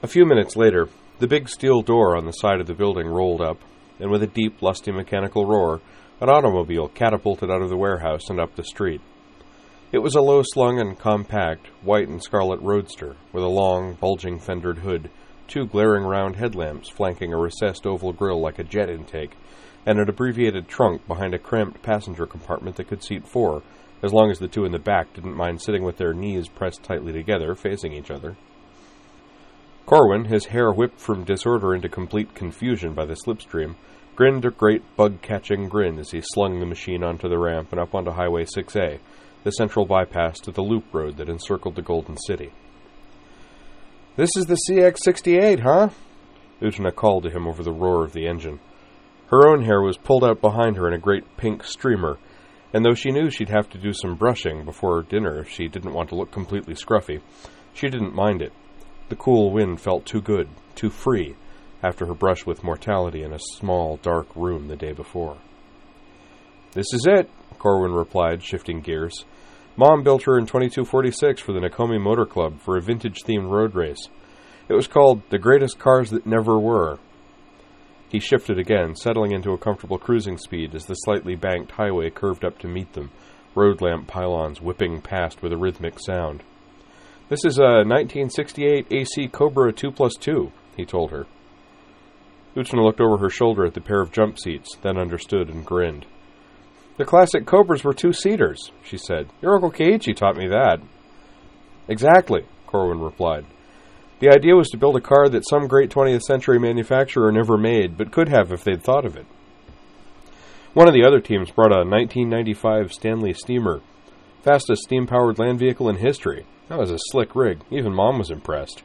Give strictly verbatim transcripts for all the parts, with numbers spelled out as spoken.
A few minutes later, the big steel door on the side of the building rolled up, and with a deep, lusty mechanical roar, an automobile catapulted out of the warehouse and up the street. It was a low-slung and compact, white and scarlet roadster, with a long, bulging fendered hood, two glaring round headlamps flanking a recessed oval grille like a jet intake, and an abbreviated trunk behind a cramped passenger compartment that could seat four, as long as the two in the back didn't mind sitting with their knees pressed tightly together, facing each other. Corwin, his hair whipped from disorder into complete confusion by the slipstream, grinned a great bug-catching grin as he slung the machine onto the ramp and up onto Highway six A, the central bypass to the loop road that encircled the Golden City. "This is the C X sixty-eight, huh?" Utena called to him over the roar of the engine. Her own hair was pulled out behind her in a great pink streamer, and though she knew she'd have to do some brushing before dinner if she didn't want to look completely scruffy, she didn't mind it. The cool wind felt too good, too free, after her brush with mortality in a small, dark room the day before. "This is it," Corwin replied, shifting gears. "Mom built her in twenty-two forty-six for the Nakomi Motor Club for a vintage-themed road race. It was called The Greatest Cars That Never Were." He shifted again, settling into a comfortable cruising speed as the slightly banked highway curved up to meet them, road lamp pylons whipping past with a rhythmic sound. "This is a nineteen sixty-eight A C Cobra two plus two, he told her. Utena looked over her shoulder at the pair of jump seats, then understood and grinned. "The classic Cobras were two-seaters," she said. "Your Uncle Keiichi taught me that." "Exactly," Corwin replied. "The idea was to build a car that some great twentieth century manufacturer never made, but could have if they'd thought of it. One of the other teams brought a nineteen ninety-five Stanley Steamer, fastest steam-powered land vehicle in history. That was a slick rig. Even Mom was impressed."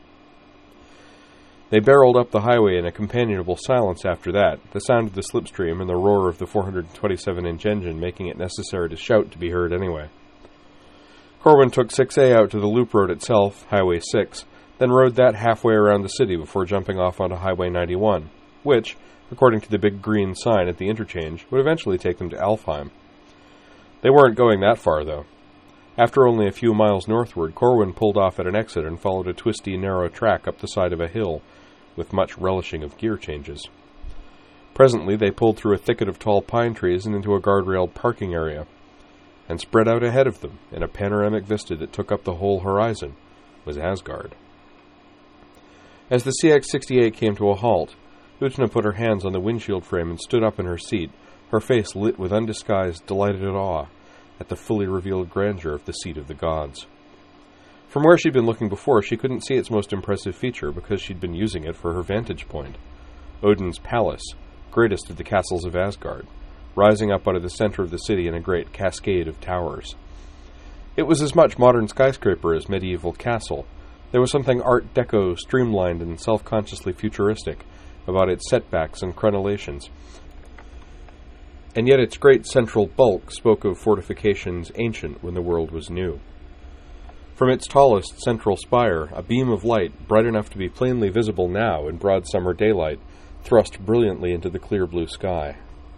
They barreled up the highway in a companionable silence after that, the sound of the slipstream and the roar of the four hundred twenty-seven inch engine making it necessary to shout to be heard anyway. Corwin took six A out to the loop road itself, Highway six, then rode that halfway around the city before jumping off onto Highway ninety-one, which, according to the big green sign at the interchange, would eventually take them to Alfheim. They weren't going that far, though. After only a few miles northward, Corwin pulled off at an exit and followed a twisty, narrow track up the side of a hill, with much relishing of gear changes. Presently they pulled through a thicket of tall pine trees and into a guardrailed parking area, and spread out ahead of them, in a panoramic vista that took up the whole horizon, was Asgard. As the C X sixty-eight came to a halt, Utena put her hands on the windshield frame and stood up in her seat, her face lit with undisguised, delighted awe at the fully revealed grandeur of the seat of the gods. From where she'd been looking before, she couldn't see its most impressive feature because she'd been using it for her vantage point. Odin's palace, greatest of the castles of Asgard, rising up out of the center of the city in a great cascade of towers. It was as much modern skyscraper as medieval castle. There was something Art Deco, streamlined and self-consciously futuristic about its setbacks and crenellations, and yet its great central bulk spoke of fortifications ancient when the world was new. From its tallest central spire, a beam of light, bright enough to be plainly visible now in broad summer daylight, thrust brilliantly into the clear blue sky.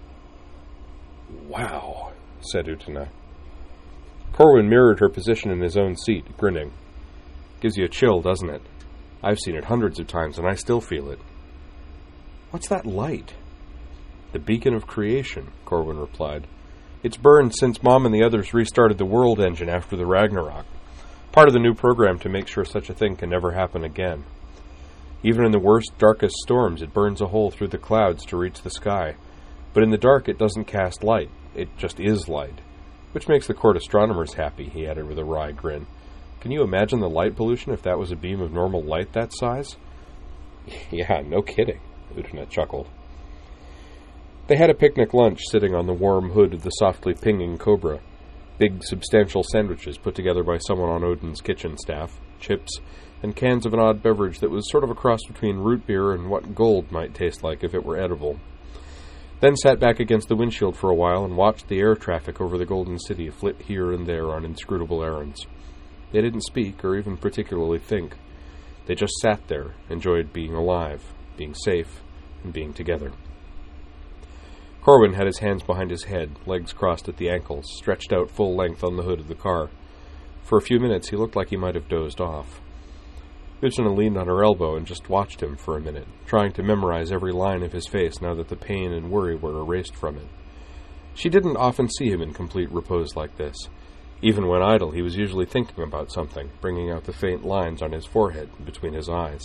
"Wow," said Utena. Corwin mirrored her position in his own seat, grinning. "Gives you a chill, doesn't it? I've seen it hundreds of times, and I still feel it." "What's that light?" "The beacon of creation," Corwin replied. "It's burned since Mom and the others restarted the world engine after the Ragnarok. Part of the new program to make sure such a thing can never happen again. Even in the worst, darkest storms, it burns a hole through the clouds to reach the sky. But in the dark, it doesn't cast light. It just is light. Which makes the court astronomers happy," he added with a wry grin. "Can you imagine the light pollution if that was a beam of normal light that size?" "Yeah, no kidding," Utena chuckled. They had a picnic lunch sitting on the warm hood of the softly pinging Cobra. Big, substantial sandwiches put together by someone on Odin's kitchen staff, chips, and cans of an odd beverage that was sort of a cross between root beer and what gold might taste like if it were edible. Then sat back against the windshield for a while and watched the air traffic over the Golden City flit here and there on inscrutable errands. They didn't speak or even particularly think. They just sat there, enjoyed being alive, being safe, and being together. Corwin had his hands behind his head, legs crossed at the ankles, stretched out full length on the hood of the car. For a few minutes he looked like he might have dozed off. Utena leaned on her elbow and just watched him for a minute, trying to memorize every line of his face now that the pain and worry were erased from it. She didn't often see him in complete repose like this. Even when idle, he was usually thinking about something, bringing out the faint lines on his forehead and between his eyes.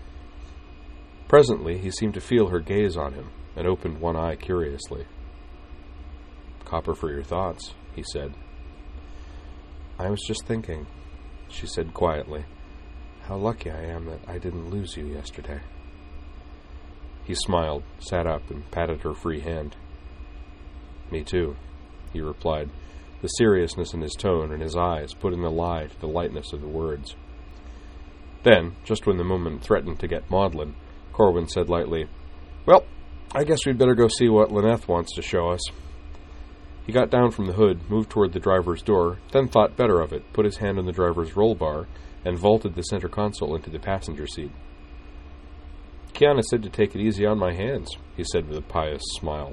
Presently, he seemed to feel her gaze on him, and opened one eye curiously. "Copper for your thoughts," he said. "I was just thinking," she said quietly, "how lucky I am that I didn't lose you yesterday." He smiled, sat up, and patted her free hand. "Me too," he replied, the seriousness in his tone and his eyes putting the lie to the lightness of the words. Then, just when the moment threatened to get maudlin, Corwin said lightly, "Well, I guess we'd better go see what Lyneth wants to show us." He got down from the hood, moved toward the driver's door, then thought better of it, put his hand on the driver's roll bar, and vaulted the center console into the passenger seat. "Kiana said to take it easy on my hands," he said with a pious smile.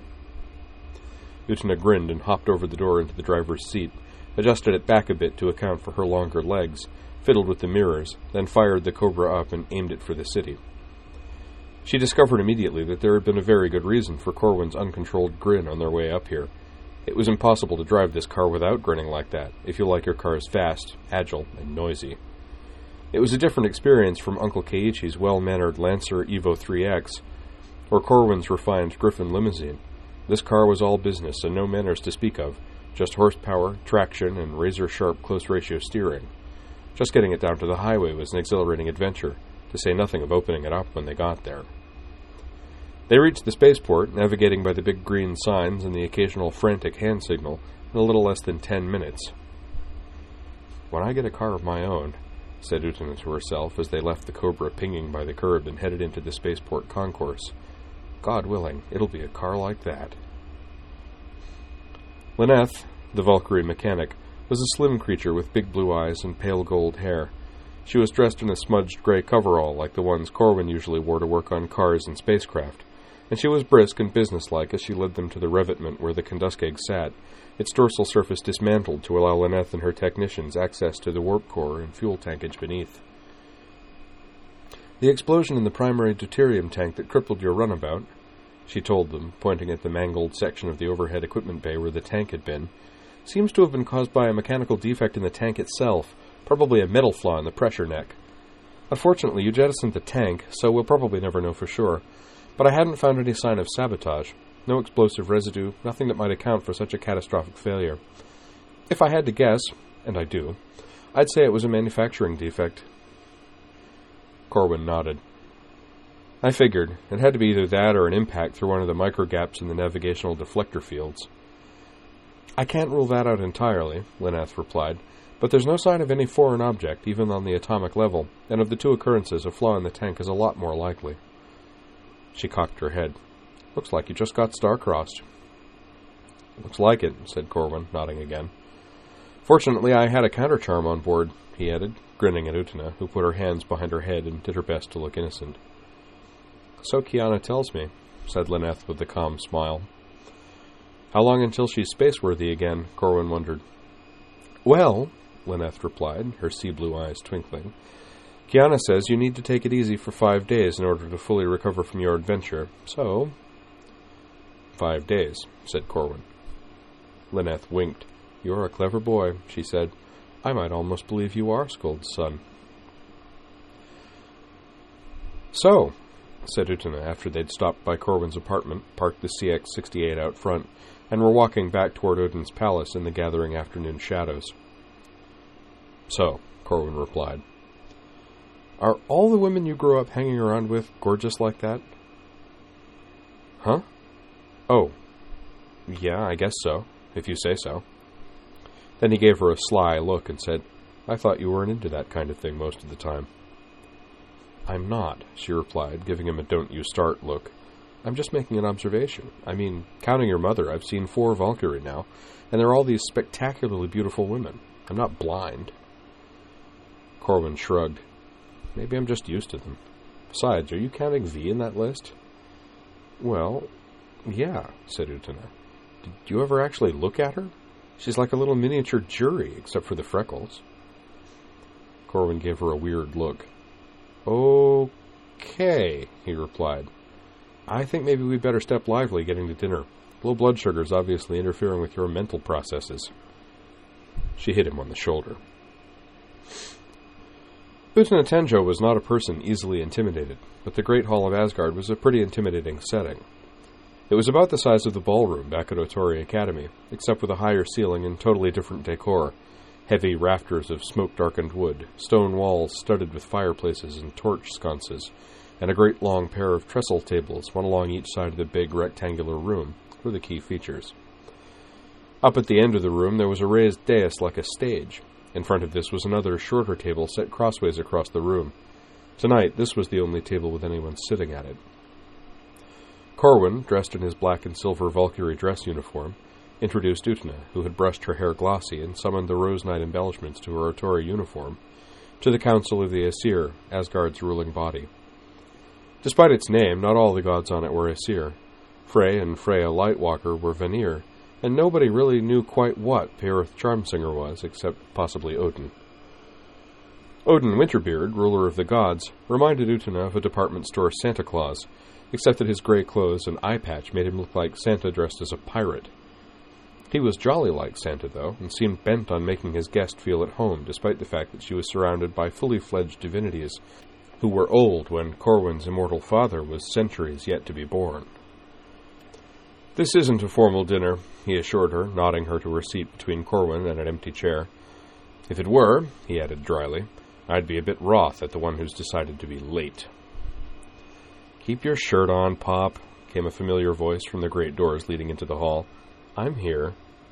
Utena grinned and hopped over the door into the driver's seat, adjusted it back a bit to account for her longer legs, fiddled with the mirrors, then fired the Cobra up and aimed it for the city. She discovered immediately that there had been a very good reason for Corwin's uncontrolled grin on their way up here. It was impossible to drive this car without grinning like that, if you like your cars fast, agile, and noisy. It was a different experience from Uncle Keiichi's well-mannered Lancer Evo three X, or Corwin's refined Griffin limousine. This car was all business and no manners to speak of, just horsepower, traction, and razor-sharp close-ratio steering. Just getting it down to the highway was an exhilarating adventure, to say nothing of opening it up when they got there. They reached the spaceport, navigating by the big green signs and the occasional frantic hand signal, in a little less than ten minutes. "When I get a car of my own," said Utena to herself as they left the Cobra pinging by the curb and headed into the spaceport concourse, "God willing, it'll be a car like that." Lyneth, the Valkyrie mechanic, was a slim creature with big blue eyes and pale gold hair. She was dressed in a smudged gray coverall like the ones Corwin usually wore to work on cars and spacecraft, and she was brisk and businesslike as she led them to the revetment where the Kenduskeg sat, its dorsal surface dismantled to allow Lyneth and her technicians access to the warp core and fuel tankage beneath. "The explosion in the primary deuterium tank that crippled your runabout," she told them, pointing at the mangled section of the overhead equipment bay where the tank had been, "seems to have been caused by a mechanical defect in the tank itself, probably a metal flaw in the pressure neck. Unfortunately, you jettisoned the tank, so we'll probably never know for sure. But I hadn't found any sign of sabotage. No explosive residue, nothing that might account for such a catastrophic failure. If I had to guess, and I do, I'd say it was a manufacturing defect." Corwin nodded. "I figured. It had to be either that or an impact through one of the microgaps in the navigational deflector fields." "I can't rule that out entirely," Lyneth replied, "but there's no sign of any foreign object, even on the atomic level, and of the two occurrences, a flaw in the tank is a lot more likely." She cocked her head. "Looks like you just got star-crossed." "Looks like it," said Corwin, nodding again. "Fortunately, I had a counter-charm on board," he added, grinning at Utena, who put her hands behind her head and did her best to look innocent. "So Kiana tells me," said Lyneth with a calm smile. "How long until she's spaceworthy again?" Corwin wondered. "Well," Lyneth replied, her sea-blue eyes twinkling, "Kiana says you need to take it easy for five days in order to fully recover from your adventure, so—" "Five days," said Corwin. Lyneth winked. "You're a clever boy," she said. "I might almost believe you are Skuld's son." "So," said Utena after they'd stopped by Corwin's apartment, parked the C X sixty-eight out front, and were walking back toward Odin's palace in the gathering afternoon shadows. "So," Corwin replied. "Are all the women you grew up hanging around with gorgeous like that?" "Huh? Oh. Yeah, I guess so, if you say so." Then he gave her a sly look and said, "I thought you weren't into that kind of thing most of the time." "I'm not," she replied, giving him a don't-you-start look. "I'm just making an observation. I mean, counting your mother, I've seen four Valkyrie now, and they're all these spectacularly beautiful women. I'm not blind." Corwin shrugged. "Maybe I'm just used to them. Besides, are you counting V in that list?" "Well, yeah," said Utena. "Did you ever actually look at her? She's like a little miniature jury, except for the freckles." Corwin gave her a weird look. Okay, he replied. I think maybe we'd better step lively getting to dinner. Low blood sugar is obviously interfering with your mental processes. She hit him on the shoulder. Utena Tenjo was not a person easily intimidated, but the Great Hall of Asgard was a pretty intimidating setting. It was about the size of the ballroom back at Otori Academy, except with a higher ceiling and totally different decor, heavy rafters of smoke-darkened wood, stone walls studded with fireplaces and torch sconces, and a great long pair of trestle tables, one along each side of the big rectangular room, were the key features. Up at the end of the room there was a raised dais like a stage. In front of this was another shorter table set crossways across the room. Tonight this was the only table with anyone sitting at it. Corwin, dressed in his black and silver Valkyrie dress uniform, introduced Utena, who had brushed her hair glossy and summoned the Rose Knight embellishments to her Otori uniform, to the Council of the Aesir, Asgard's ruling body. Despite its name, not all the gods on it were Aesir. Frey and Freya Lightwalker were Vanir, and nobody really knew quite what Peorth Charmsinger was, except possibly Odin. Odin Winterbeard, ruler of the gods, reminded Utena of a department store Santa Claus, except that his gray clothes and eye patch made him look like Santa dressed as a pirate. He was jolly like Santa, though, and seemed bent on making his guest feel at home, despite the fact that she was surrounded by fully fledged divinities who were old when Corwin's immortal father was centuries yet to be born. "This isn't a formal dinner," he assured her, nodding her to her seat between Corwin and an empty chair. "If it were," he added dryly, "I'd be a bit wroth at the one who's decided to be late." "Keep your shirt on, Pop," came a familiar voice from the great doors leading into the hall. "I'm here."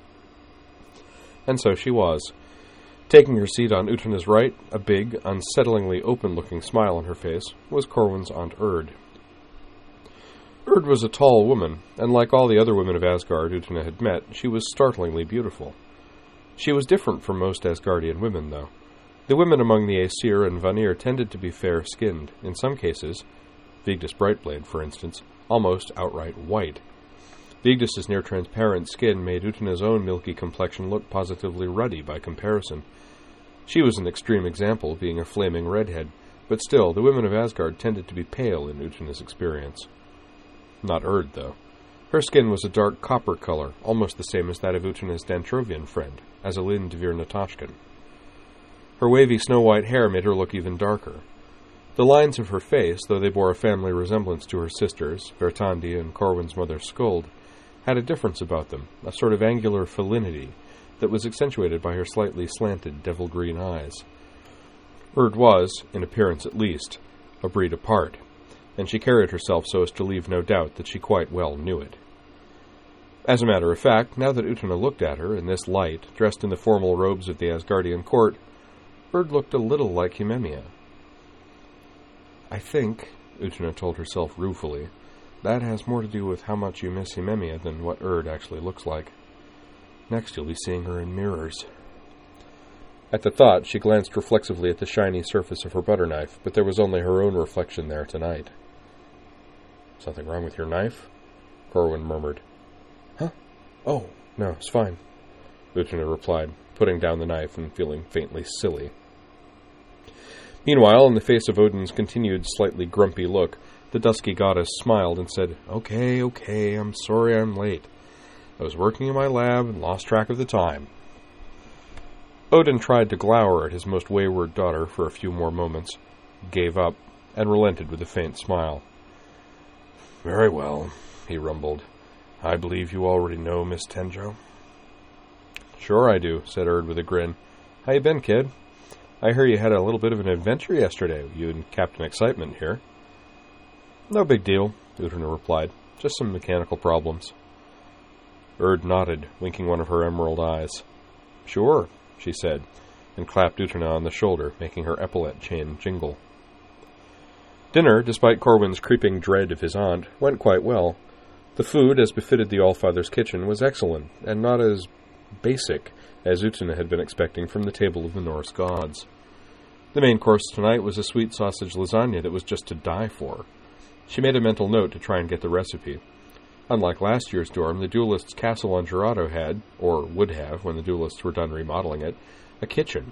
And so she was. Taking her seat on Utena's right, a big, unsettlingly open-looking smile on her face, was Corwin's Aunt Urd. Urd was a tall woman, and like all the other women of Asgard Utena had met, she was startlingly beautiful. She was different from most Asgardian women, though. The women among the Aesir and Vanir tended to be fair-skinned, in some cases, Vigdis Brightblade, for instance, almost outright white. Vigdis's near-transparent skin made Utena's own milky complexion look positively ruddy by comparison. She was an extreme example, being a flaming redhead, but still, the women of Asgard tended to be pale in Utena's experience. Not Urd, though. Her skin was a dark copper color, almost the same as that of Utena's Dantrovian friend, Azalin Devir Natashkin. Her wavy snow-white hair made her look even darker. The lines of her face, though they bore a family resemblance to her sisters, Vertandi and Corwin's mother Skuld, had a difference about them, a sort of angular felinity that was accentuated by her slightly slanted devil-green eyes. Urd was, in appearance at least, a breed apart, and she carried herself so as to leave no doubt that she quite well knew it. As a matter of fact, now that Utena looked at her in this light, dressed in the formal robes of the Asgardian court, Urd looked a little like Hymemia. "I think," Utena told herself ruefully, "that has more to do with how much you miss Hymemia than what Urd actually looks like. Next you'll be seeing her in mirrors." At the thought, she glanced reflexively at the shiny surface of her butter knife, but there was only her own reflection there tonight. "Something wrong with your knife?" Corwin murmured. "Huh? Oh, no, it's fine," Utena replied, putting down the knife and feeling faintly silly. Meanwhile, in the face of Odin's continued slightly grumpy look, the dusky goddess smiled and said, "Okay, okay, I'm sorry I'm late. I was working in my lab and lost track of the time." Odin tried to glower at his most wayward daughter for a few more moments, gave up, and relented with a faint smile. "Very well," he rumbled. "I believe you already know Miss Tenjo." "Sure I do," said Urd with a grin. "How you been, kid? I hear you had a little bit of an adventure yesterday, you and Captain Excitement here." "No big deal," Utena replied. "Just some mechanical problems." Urd nodded, winking one of her emerald eyes. "Sure," she said, and clapped Utena on the shoulder, making her epaulette chain jingle. Dinner, despite Corwin's creeping dread of his aunt, went quite well. The food, as befitted the Allfather's kitchen, was excellent, and not as basic as Utena had been expecting from the table of the Norse gods. The main course tonight was a sweet sausage lasagna that was just to die for. She made a mental note to try and get the recipe. Unlike last year's dorm, the duelists' castle on Gerado had, or would have when the duelists were done remodeling it, a kitchen,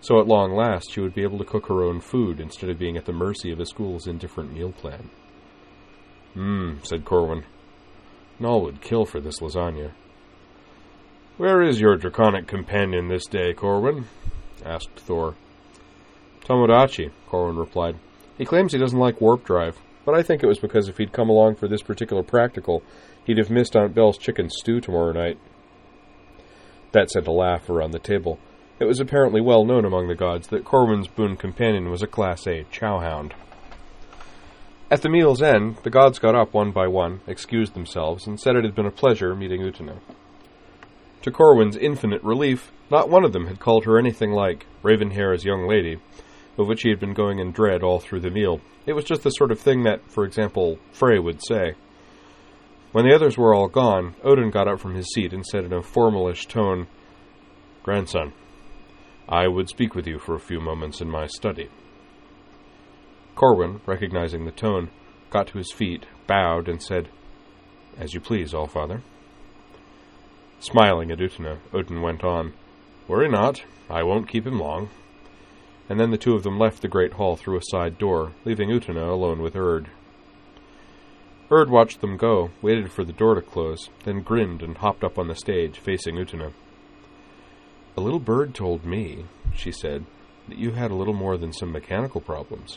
So at long last she would be able to cook her own food instead of being at the mercy of a school's indifferent meal plan. Hmm, said Corwin. Noll would kill for this lasagna. Where is your draconic companion this day, Corwin? Asked Thor. Tomodachi, Corwin replied. He claims he doesn't like warp drive, but I think it was because if he'd come along for this particular practical, he'd have missed Aunt Belle's chicken stew tomorrow night. That sent a laugh around the table. It was apparently well known among the gods that Corwin's boon companion was a Class A chowhound. At the meal's end, the gods got up one by one, excused themselves, and said it had been a pleasure meeting Utena. To Corwin's infinite relief, not one of them had called her anything like Ravenhair's young lady, of which he had been going in dread all through the meal. It was just the sort of thing that, for example, Frey would say. When the others were all gone, Odin got up from his seat and said in a formalish tone, Grandson, I would speak with you for a few moments in my study. Corwin, recognizing the tone, got to his feet, bowed, and said, As you please, Allfather. Smiling at Utena, Odin went on, Worry not, I won't keep him long. And then the two of them left the great hall through a side door, leaving Utena alone with Urd. Urd watched them go, waited for the door to close, then grinned and hopped up on the stage, facing Utena. A little bird told me, she said, that you had a little more than some mechanical problems.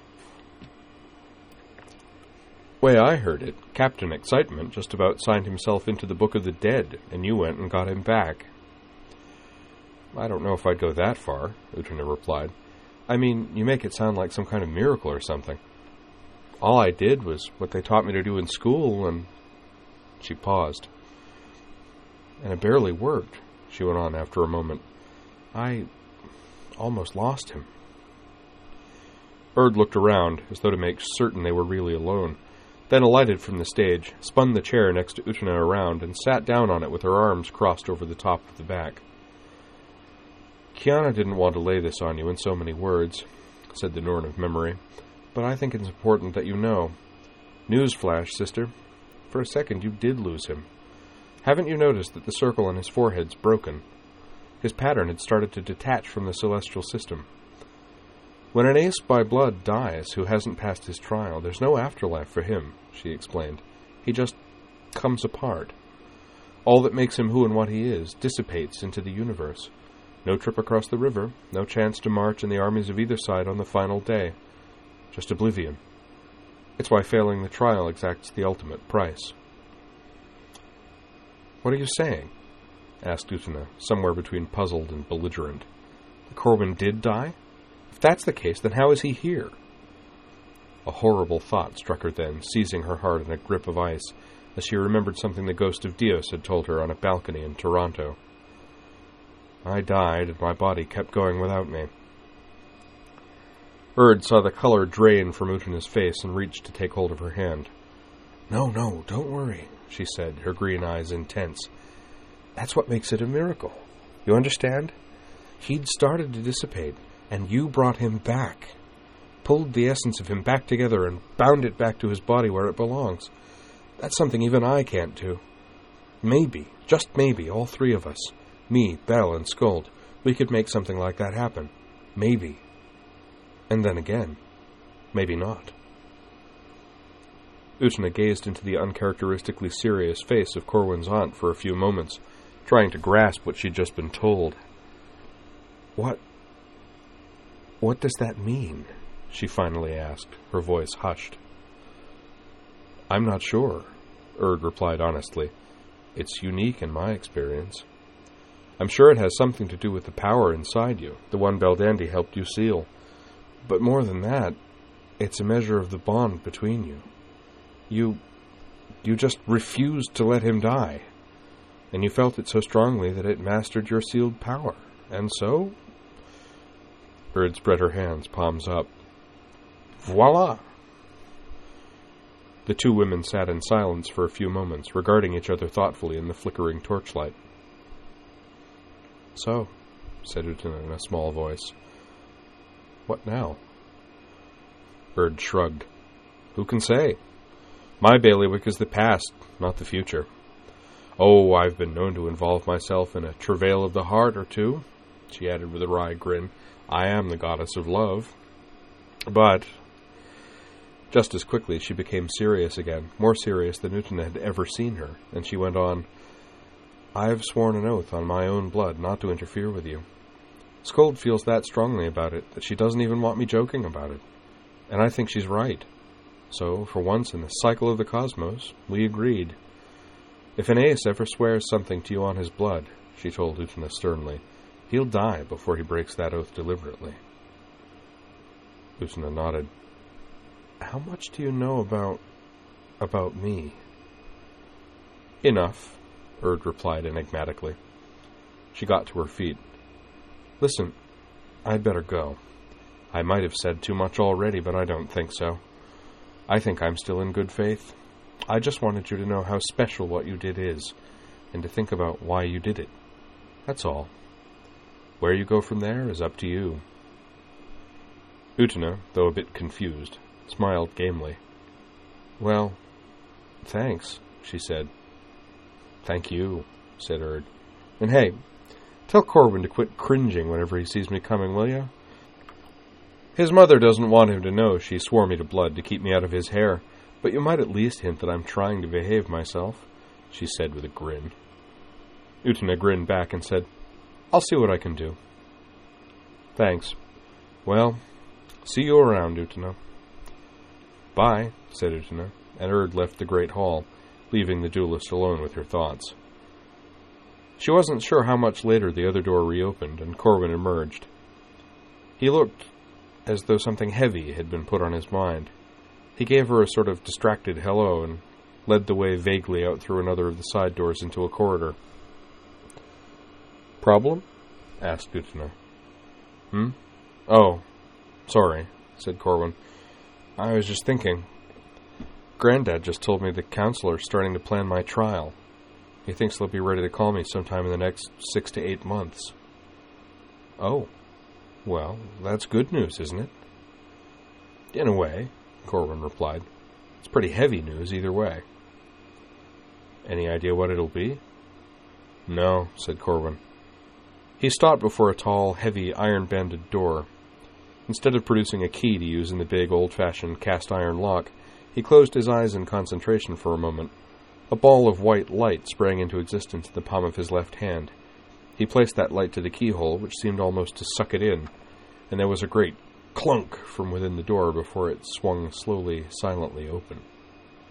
Way I heard it, Captain Excitement just about signed himself into the Book of the Dead, and you went and got him back. I don't know if I'd go that far, Utena replied. I mean, you make it sound like some kind of miracle or something. All I did was what they taught me to do in school, and... She paused. And it barely worked, she went on after a moment. I almost lost him. Urd looked around, as though to make certain they were really alone, then alighted from the stage, spun the chair next to Utena around, and sat down on it with her arms crossed over the top of the back. Kiana didn't want to lay this on you in so many words, said the Norn of Memory, but I think it's important that you know. Newsflash, sister. For a second you did lose him. Haven't you noticed that the circle on his forehead's broken? His pattern had started to detach from the celestial system. When an ace by blood dies who hasn't passed his trial, there's no afterlife for him, she explained. He just comes apart. All that makes him who and what he is dissipates into the universe. No trip across the river, no chance to march in the armies of either side on the final day. Just oblivion. It's why failing the trial exacts the ultimate price. What are you saying? Asked Utena, somewhere between puzzled and belligerent. The Corwin did die? If that's the case, then how is he here? A horrible thought struck her then, seizing her heart in a grip of ice, as she remembered something the ghost of Dios had told her on a balcony in Toronto. I died, and my body kept going without me. Urd saw the color drain from Utena's face and reached to take hold of her hand. No, no, don't worry, she said, her green eyes intense. That's what makes it a miracle. You understand? He'd started to dissipate, and you brought him back. Pulled the essence of him back together and bound it back to his body where it belongs. That's something even I can't do. Maybe, just maybe, all three of us, me, Belle, and Skuld, we could make something like that happen. Maybe. And then again, maybe not. Utena gazed into the uncharacteristically serious face of Corwin's aunt for a few moments, trying to grasp what she'd just been told. What... what does that mean? She finally asked, her voice hushed. I'm not sure, Urd replied honestly. It's unique in my experience. I'm sure it has something to do with the power inside you, the one Belldandy helped you seal. But more than that, it's a measure of the bond between you. You... you just refused to let him die. And you felt it so strongly that it mastered your sealed power. And so... Urd spread her hands, palms up. Voila! The two women sat in silence for a few moments, regarding each other thoughtfully in the flickering torchlight. So, said Utena in a small voice. What now? Urd shrugged. Who can say? My bailiwick is the past, not the future. Oh, I've been known to involve myself in a travail of the heart or two. she added with a wry grin. I am the goddess of love. But just as quickly she became serious again, more serious than Utena had ever seen her, and she went on, I have sworn an oath on my own blood not to interfere with you. Skuld feels that strongly about it that she doesn't even want me joking about it. And I think she's right. So, for once in the cycle of the cosmos, we agreed. If Aeneas ever swears something to you on his blood, she told Utena sternly, he'll die before he breaks that oath deliberately. Utena nodded. How much do you know about... about me? Enough, Urd replied enigmatically. She got to her feet. Listen, I'd better go. I might have said too much already, but I don't think so. I think I'm still in good faith. I just wanted you to know how special what you did is, and to think about why you did it. That's all. Where you go from there is up to you. Utena, though a bit confused, smiled gamely. Well, thanks, she said. Thank you, said Urd. And hey, tell Corwin to quit cringing whenever he sees me coming, will you? His mother doesn't want him to know she swore me to blood to keep me out of his hair, but you might at least hint that I'm trying to behave myself, she said with a grin. Utena grinned back and said, I'll see what I can do. Thanks. Well, see you around, Utena. Bye, said Utena, and Urd left the great hall, leaving the duelist alone with her thoughts. She wasn't sure how much later the other door reopened, and Corwin emerged. He looked as though something heavy had been put on his mind. He gave her a sort of distracted hello and led the way vaguely out through another of the side doors into a corridor. Problem? Asked Utena. Hmm? Oh, sorry, said Corwin. I was just thinking. Granddad just told me the counselor's starting to plan my trial. He thinks they'll be ready to call me sometime in the next six to eight months. Oh, well, that's good news, isn't it? In a way, Corwin replied. It's pretty heavy news either way. Any idea what it'll be? No, said Corwin. He stopped before a tall, heavy, iron-banded door. Instead of producing a key to use in the big, old-fashioned cast-iron lock, he closed his eyes in concentration for a moment. A ball of white light sprang into existence in the palm of his left hand. He placed that light to the keyhole, which seemed almost to suck it in, and there was a great clunk from within the door before it swung slowly, silently open.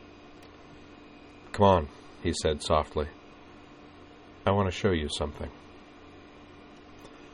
Come on, he said softly. I want to show you something.